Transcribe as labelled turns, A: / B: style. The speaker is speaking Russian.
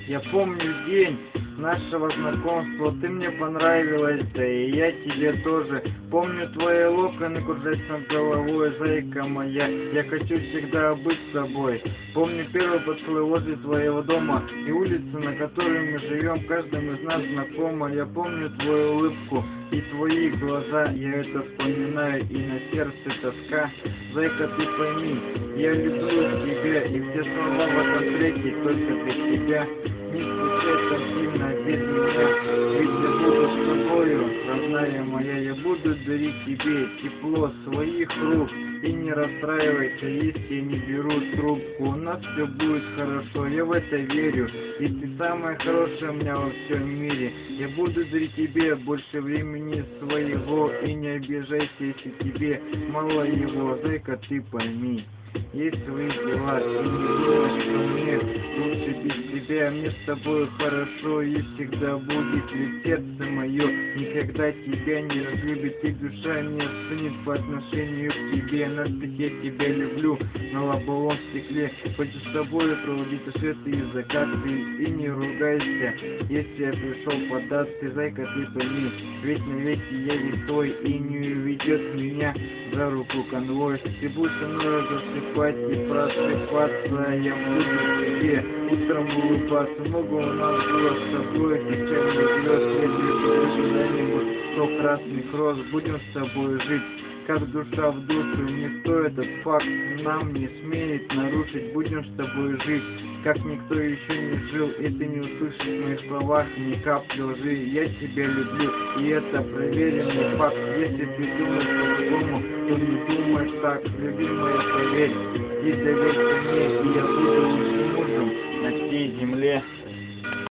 A: Я помню день нашего знакомства, ты мне понравилась, да и я тебе тоже. Помню твои локоны, кружась над головой, зайка моя, я хочу всегда быть с тобой. Помню первый поцелуй возле твоего дома и улицы, на которой мы живем, каждому из нас знакома. Я помню твою улыбку и твои глаза, я это вспоминаю, и на сердце тоска. Зайка, ты пойми, я люблю тебя, и все слова в этом треке только для тебя. Не скучай так сильно без меня, ведь я буду с тобою, родная моя. Я буду дарить тебе тепло своих рук. И не расстраивайся, если я не беру трубку. У нас все будет хорошо, я в это верю. И ты самая хорошая у меня во всем мире. Я буду дарить тебе больше времени своего. И не обижайся, если тебе мало его. Зайка, ты пойми, есть свои дела, и не думай, что мне лучше без тебя. Мне с тобой хорошо, и всегда будет ведь сердце мое никогда тебя не разлюбит, и душа не остынет по отношению к тебе. Надпись «Я тебя люблю» на лобовом стекле. Хочу с тобой проводить рассветы и закаты, и не ругайся, если я пришел податься. Зайка, ты пойми, ведь навеки я ведь твой, и не уведет меня за руку конвой. Ты будешь со мной засыпать и просыпаться, я буду тебе утром улыбаться. Много у нас было с тобой печальных слез, я люблю когда-нибудь 100 красных роз. Будем с тобой жить как душа в душу, никто этот факт нам не смеет нарушить. Будем с тобой жить, как никто еще не жил, и ты не услышишь в моих словах ни капли лжи. Я тебя люблю, и это проверенный факт. Если ты думаешь по-другому, то не думаешь так. Любимая, поверь, и доверься мне, и я буду лучшим мужем на всей земле.